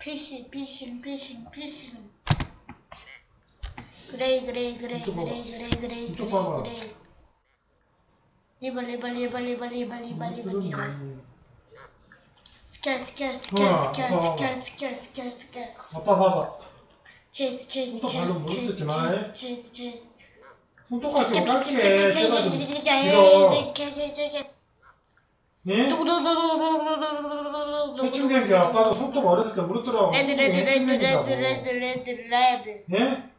피싱. 그래. 이쪽 봐봐. 리버. 스켈. 아빠 봐봐. 체이스. 손톱 발로 무릎 뜯지 마. 손톱까지 어떻게 제가 좀 길어. 예? 새충생기 아빠도 손톱 어렸을 때 무릎 들어가고 레드. 예?